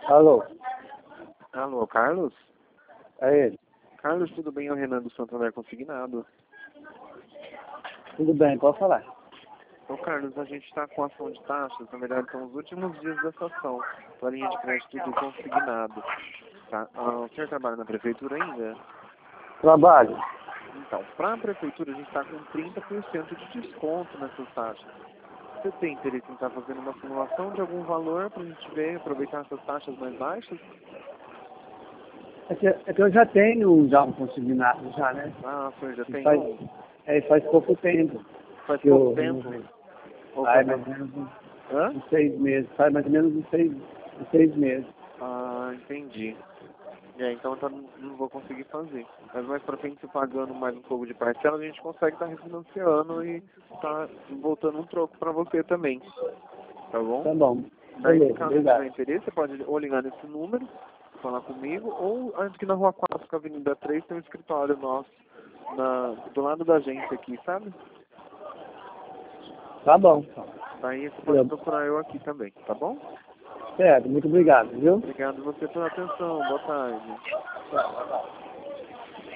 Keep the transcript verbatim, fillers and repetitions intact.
Alô, Alô, Carlos? é ele. Carlos, tudo bem? É o Renan do Santander Consignado. Tudo bem, pode falar. Ô, Carlos, a gente está com ação de taxas, na verdade são os últimos dias dessa ação, para linha de crédito do consignado. Tá? Ah, o senhor trabalha na prefeitura ainda? Trabalho. Então, para a prefeitura a gente está com trinta por cento de desconto nessas taxas. Você tem interesse em estar fazendo uma simulação de algum valor para a gente ver, aproveitar essas taxas mais baixas? É que, é que eu já tenho já um consignado, já, né? Ah, o senhor já tem Faz, um? é, faz pouco tempo. Faz Que pouco eu, tempo? Ou faz faz mais ou mais... menos uns, Hã? uns seis meses. Faz mais ou menos uns seis, uns seis meses. Ah, entendi. É, então tá, não vou conseguir fazer. Mas mais pra frente, se pagando mais um pouco de parcela, a gente consegue estar refinanciando e tá voltando um troco pra você também. Tá bom? Tá bom. Daí, se Beleza, caso você tiver obrigado. interesse, você pode ou ligar nesse número, falar comigo, ou antes que na Rua quatro, com a Avenida três, tem um escritório nosso, na, do lado da agência aqui, sabe? Tá bom. Daí você pode Eu, procurar eu aqui também, tá bom? certo, muito obrigado, viu? Obrigado a você pela atenção. Boa tarde. Tchau, tchau.